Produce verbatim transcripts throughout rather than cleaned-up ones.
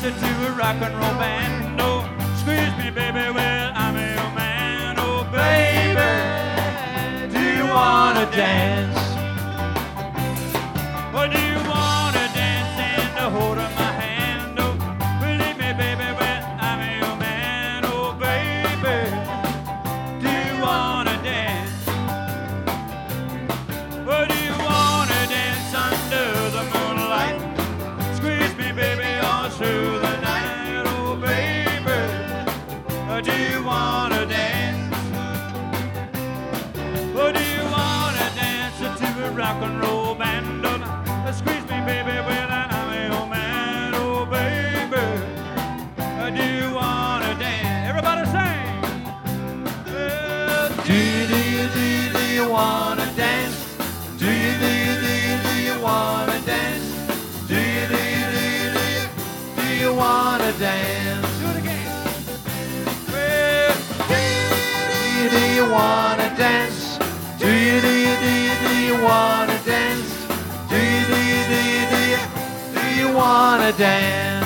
to a rock and roll band. Oh, squeeze me, baby, well, I'm your man. Oh, baby, do you wanna dance? Or do you wanna dance and hold of my hand? Oh, believe me, baby, well, I'm your man. Oh, baby, do you wanna dance? Or do you wanna dance under the moonlight? Squeeze me, baby, all through the night. Oh, baby, do you wanna dance? Or do you wanna dance to a rock and roll band? Squeeze me, baby, well, I'm your man. Oh, baby, do you wanna dance? Everybody sing. Well, do you, do you, do you, do you wanna dance? Do you, do you, do you, do you wanna dance? Do you, do you, do you, do you, do you wanna dance? Do it again. Well, do you, do you wanna dance? Do you, do you, do you, do you wanna dance? Do you, do you, do you, do you, do you wanna dance?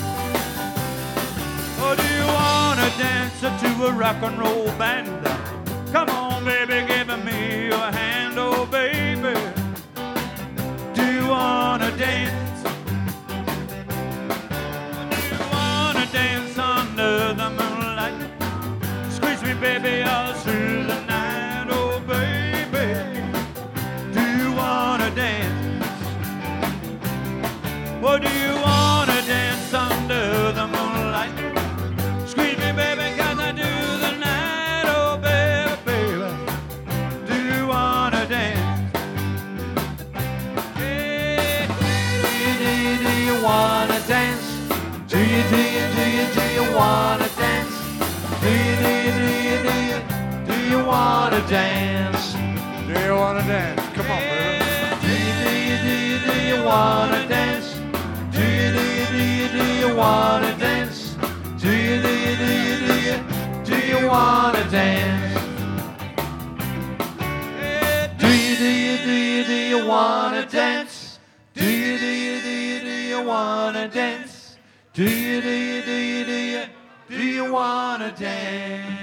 Or do you wanna dance to a rock and roll band? Come on, baby, give me your hand, oh, baby. Do you wanna dance? Do you wanna dance under the moonlight? Squeeze me, baby, all through the night, oh, baby. Do you wanna dance? Or do you wanna dance under the moonlight? Squeeze me, baby, cause I do the night. Oh, baby, baby, do you wanna dance? Hey, do you, do you, do you wanna dance? Do you, do you, do you, do you wanna dance? Do you, do you, do you, do you, do you wanna dance? Do you want to dance? Come on, baby. Do you, do you, do you, do you wanna dance? Do you, do you, do you, do you wanna dance? Do you, do you, do you, do you, do you wanna dance? Do you, do you, do you, do you wanna dance? Do you, do you, do you, do you wanna dance? Do you, do you, do you, do you, do you wanna dance?